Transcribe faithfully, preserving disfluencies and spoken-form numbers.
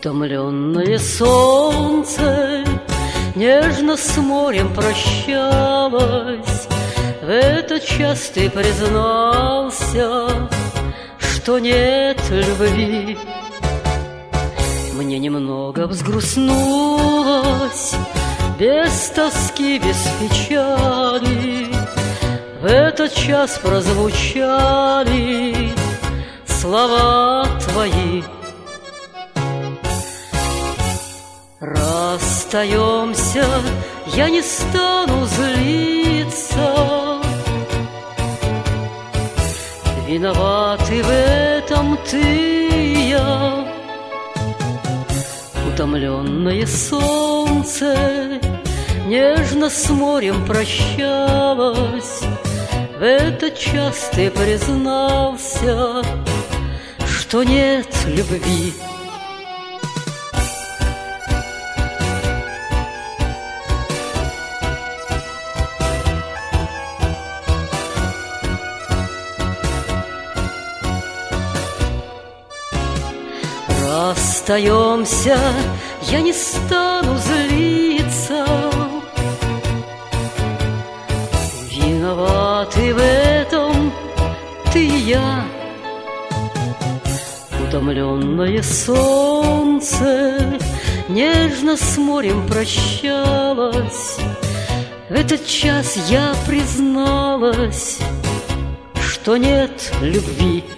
Утомленное солнце нежно с морем прощалось. В этот час ты признался, что нет любви. Мне немного взгрустнулось, без тоски, без печали. В этот час прозвучали слова твои. Расстаемся, я не стану злиться. Виноваты в этом ты и я. Утомленное солнце нежно с морем прощалось. В этот час ты признался, что нет любви. Расстаемся, я не стану злиться. Виноваты в этом ты и я. Утомленное солнце нежно с морем прощалось. В этот час я призналась, что нет любви.